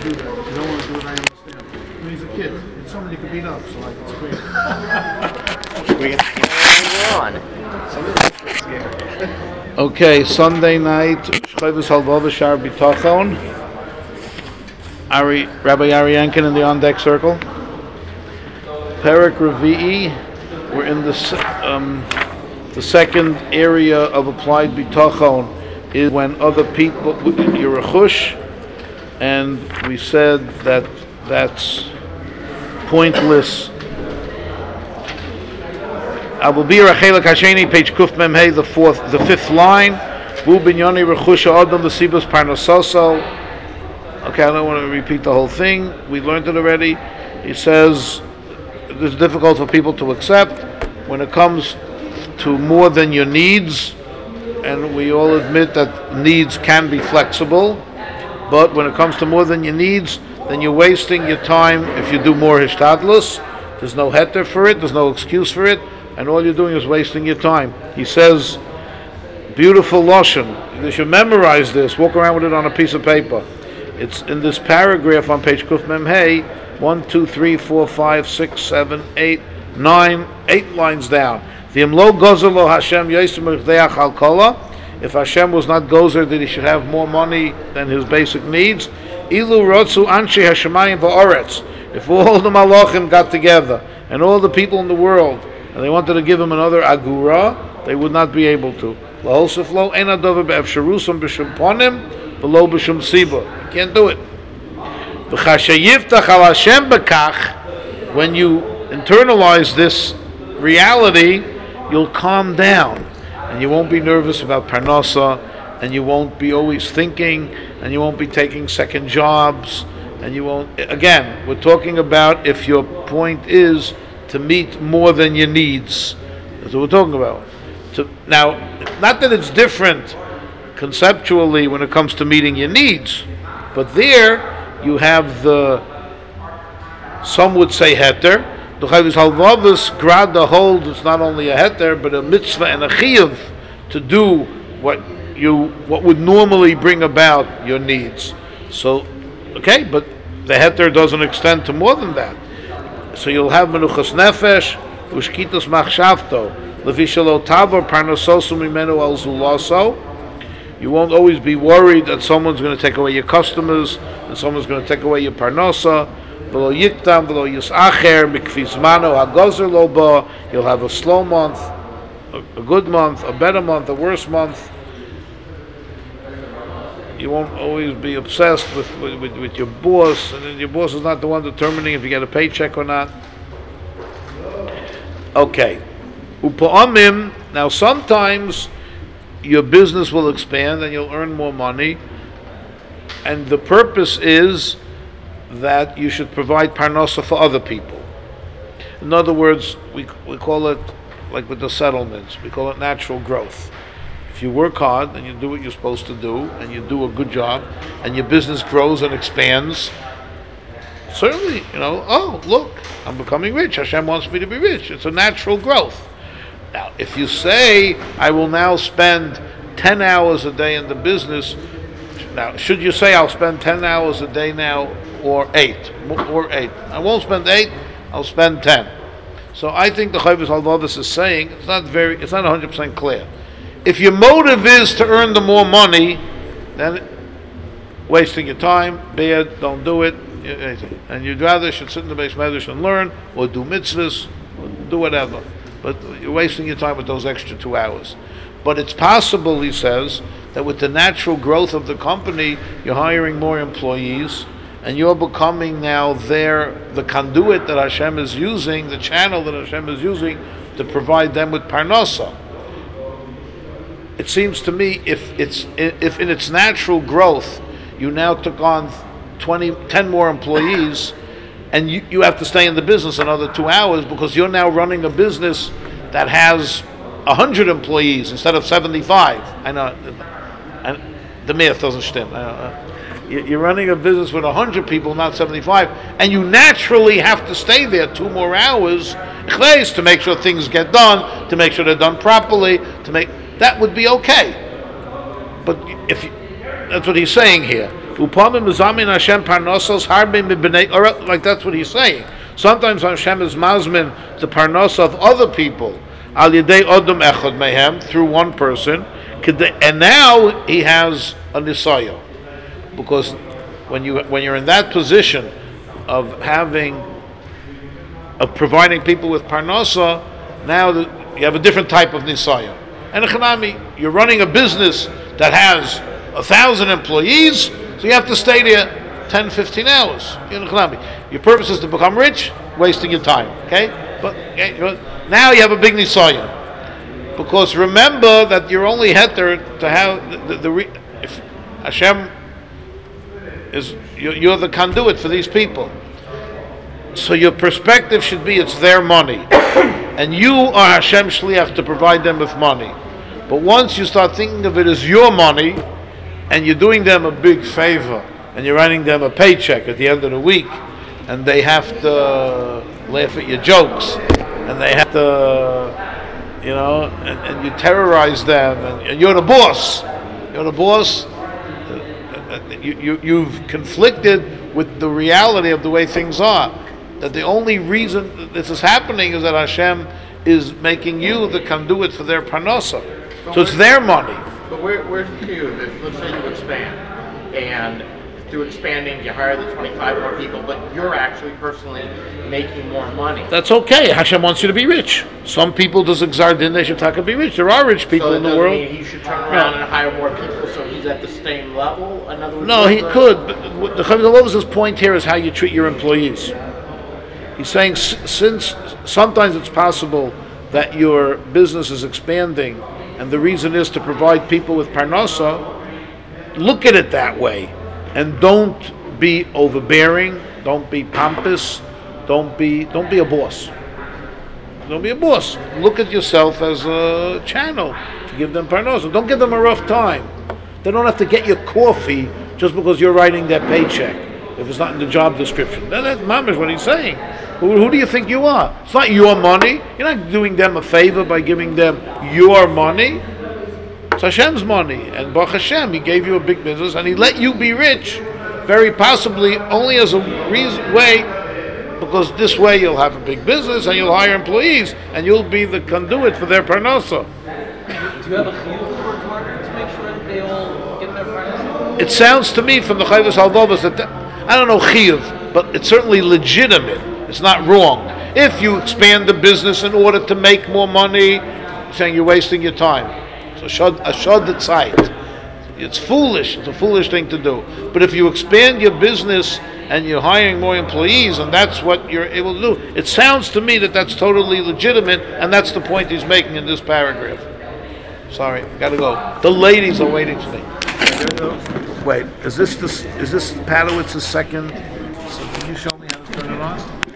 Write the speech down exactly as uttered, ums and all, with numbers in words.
do that. If you don't want to do it, I understand. I mean, he's a kid. It's someone you can beat up, so like, it's great. Okay, Sunday night, Shchayvus Halvava Shar B'Tachon. Ari, Rabbi Ari Yankin in the on-deck circle. Perek Revi'i, we're in the, um, the second area of applied B'Tachon is when other people, you're a chush, and we said that that's pointless. Abu Bir Achelak Hasheni, page Kuf Memhei, the fourth, the fifth line. Bu Binyoni Rechusha Adam L'Sibus Parnasoso. Okay, I don't want to repeat the whole thing. We learned it already. He says it's difficult for people to accept when it comes to more than your needs, and we all admit that needs can be flexible. But when it comes to more than your needs, then you're wasting your time if you do more hishtadlus. There's no heter for it. There's no excuse for it. And all you're doing is wasting your time. He says, beautiful lashon. You should memorize this. Walk around with it on a piece of paper. It's in this paragraph on page Kuf Mem Hey, one, two, three, four, five, six, seven, eight, nine, eight lines down. The Imlo Gozelo Hashem Yosem Mechdeach Al Kola. If Hashem was not gozer, that he should have more money than his basic needs. Ilu Rotzu Anshe Hashemayim Va'oretz. If all the malachim got together and all the people in the world and they wanted to give him another agura, they would not be able to. Lahoseflo enadover be'efsharusam b'shum ponim below b'shum siba. You can't do it. V'chashayivtach al Hashem bekach. When you internalize this reality, you'll calm down, and you won't be nervous about parnasa, and you won't be always thinking, and you won't be taking second jobs, and you won't. Again, we're talking about if your point is to meet more than your needs. That's what we're talking about. To, now, not that it's different conceptually when it comes to meeting your needs, but there you have the, some would say heter. The Chayvus Halvavus grada holds it's not only a heter, but a mitzvah and a chiyuv to do what you what would normally bring about your needs. So, okay, but the heter doesn't extend to more than that. So you'll have menuchas nefesh, ushkitas machshavto, levishalo tavor parnasosu mimenu al zulaso. You won't always be worried that someone's going to take away your customers, and someone's going to take away your parnasa. V'lo yiktam, v'lo yisacher, mikfizmano hagozer loba. You'll have a slow month, a, a good month, a better month, a worse month. You won't always be obsessed with, with, with, with your boss, and then your boss is not the one determining if you get a paycheck or not. Okay. Upa'amim, now sometimes your business will expand and you'll earn more money, and the purpose is that you should provide parnasa for other people. In other words, we we call it, like with the settlements, we call it natural growth. If you work hard and you do what you're supposed to do and you do a good job and your business grows and expands, certainly, you know, oh, look, I'm becoming rich. Hashem wants me to be rich. It's a natural growth. Now, if you say, I will now spend ten hours a day in the business, now, should you say, I'll spend ten hours a day now or eight? Or eight. I won't spend eight, I'll spend ten. So I think the Chayvus Halvavus is saying, it's not very, it's not one hundred percent clear. If your motive is to earn the more money, then wasting your time, bad, don't do it, and you'd rather should sit in the base medrash and learn, or do mitzvahs, or do whatever. But you're wasting your time with those extra two hours. But it's possible, he says, that with the natural growth of the company, you're hiring more employees, and you're becoming now there, the conduit that Hashem is using, the channel that Hashem is using to provide them with parnasa. It seems to me, if it's if in its natural growth, you now took on twenty, ten more employees, and you, you have to stay in the business another two hours because you're now running a business that has one hundred employees instead of seventy-five. I know, and the math doesn't stem. You're running a business with one hundred people, not seventy-five, and you naturally have to stay there two more hours to make sure things get done, to make sure they're done properly, to make... That would be okay. But if you, that's what he's saying here. Upamim Zamin Hashem Parnosos Harbe Mibnei, or like that's what he's saying. Sometimes Hashem is mazmin the parnos of other people, al yedei odom echad mehem, through one person, and now he has a nisayo, because when you when you're in that position of having of providing people with parnosa, now the, you have a different type of nisayo. And echanami, you're running a business that has a thousand employees, so you have to stay there ten, fifteen hours. Your purpose is to become rich, wasting your time. Okay? But now you have a big nisayon. Because remember that you're only heter to have the, the, the if Hashem is, you're, you're the conduit for these people. So your perspective should be it's their money. And you are Hashem shliach to provide them with money. But once you start thinking of it as your money, and you're doing them a big favor, and you're writing them a paycheck at the end of the week, and they have to laugh at your jokes, and they have to, you know, and, and you terrorize them, and, and you're the boss. You're the boss. You, you, you've conflicted with the reality of the way things are. That the only reason this is happening is that Hashem is making you the conduit for their parnasa. So it's their money. But where, where's the cue? If, let's say you expand, and through expanding you hire the twenty-five more people, but you're actually personally making more money. That's okay. Hashem wants you to be rich. Some people does exar din they should talk and be rich. There are rich people so in the world. Mean he should turn around and hire more people, so he's at the same level. In other words, no, he could. But what the Chavis point here is how you treat your employees. He's saying since sometimes it's possible that your business is expanding, and the reason is to provide people with parnasa, look at it that way. And don't be overbearing, don't be pompous, don't be don't be a boss. Don't be a boss. Look at yourself as a channel to give them parnasa. Don't give them a rough time. They don't have to get your coffee just because you're writing their paycheck, if it's not in the job description. That, that's mamish what he's saying. Who, who do you think you are? It's not your money. You're not doing them a favor by giving them your money. It's Hashem's money. And Baruch Hashem, He gave you a big business and He let you be rich, very possibly only as a reason, way, because this way you'll have a big business and you'll hire employees and you'll be the conduit for their parnasa. Do you have a chiyuv to work harder to make sure that they all get their parnasa? It sounds to me from the Chovos HaLevavos that, the, I don't know chiyuv, but it's certainly legitimate. It's not wrong. If you expand the business in order to make more money, saying you're wasting your time. So shad tzait. It's foolish. It's a foolish thing to do. But if you expand your business and you're hiring more employees, and that's what you're able to do, it sounds to me that that's totally legitimate, and that's the point he's making in this paragraph. Sorry, gotta go. The ladies are waiting for me. Wait, is this the, is this Padawitz's second?